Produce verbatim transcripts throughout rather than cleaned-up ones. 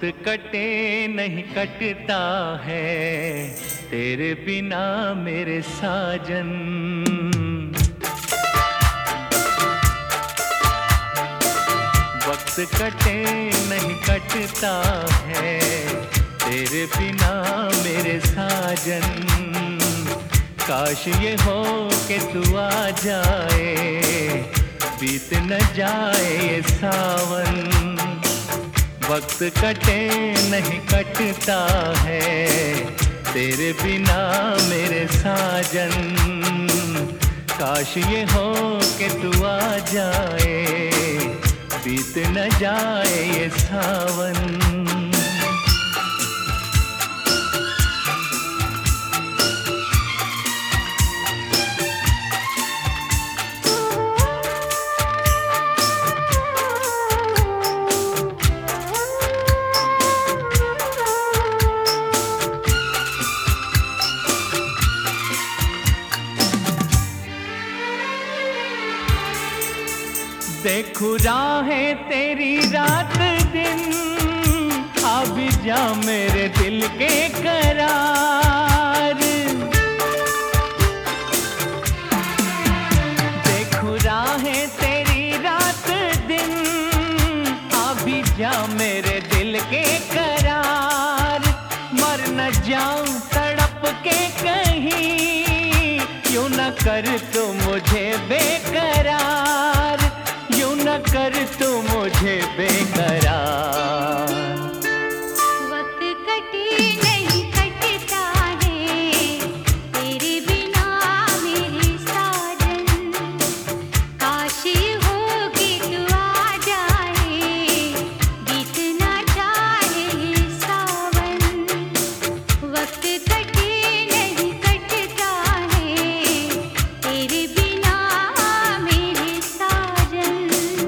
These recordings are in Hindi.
कटे नहीं कटता है तेरे बिना मेरे साजन। वक्त कटे नहीं कटता है तेरे बिना मेरे साजन। काश ये हो कि तू आ जाए, बीत न जाए ये सावन। वक्त कटे नहीं कटता है तेरे बिना मेरे साजन। काश ये हो कि तू आ जाए, बीत न जाए ये सावन। देखूं राहें तेरी रात दिन, आ भी जा मेरे दिल के करार। देखूं राहें तेरी रात दिन, आ भी जा मेरे दिल के करार। मर न जाऊं तड़प के कहीं, यूं न कर तू मुझे बेकरार, यूं न कर तू मुझे बेकरार। वक्त कटे नहीं कटता है तेरे बिना मेरे साजन। काश हो कि तू आ जाए, बीत न जाए सावन। वक्त कटे नहीं कटता है तेरे बिना मेरे साजन।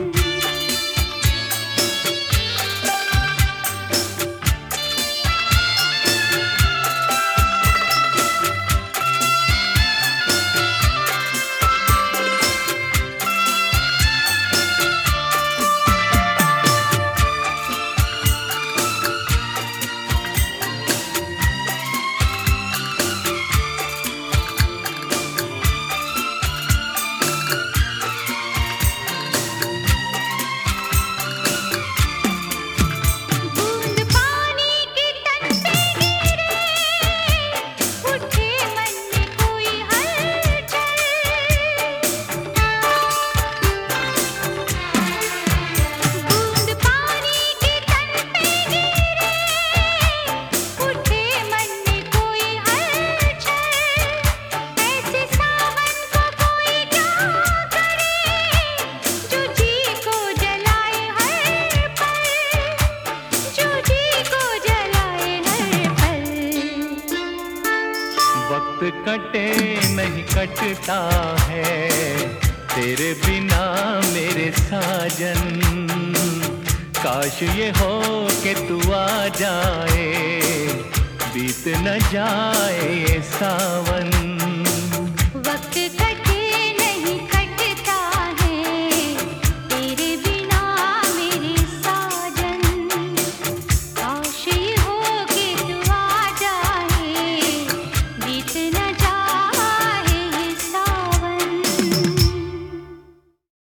वक्त कटे नहीं कटता है तेरे बिना मेरे साजन। काश ये हो कि तू आ जाए, बीत न जाए ये सावन।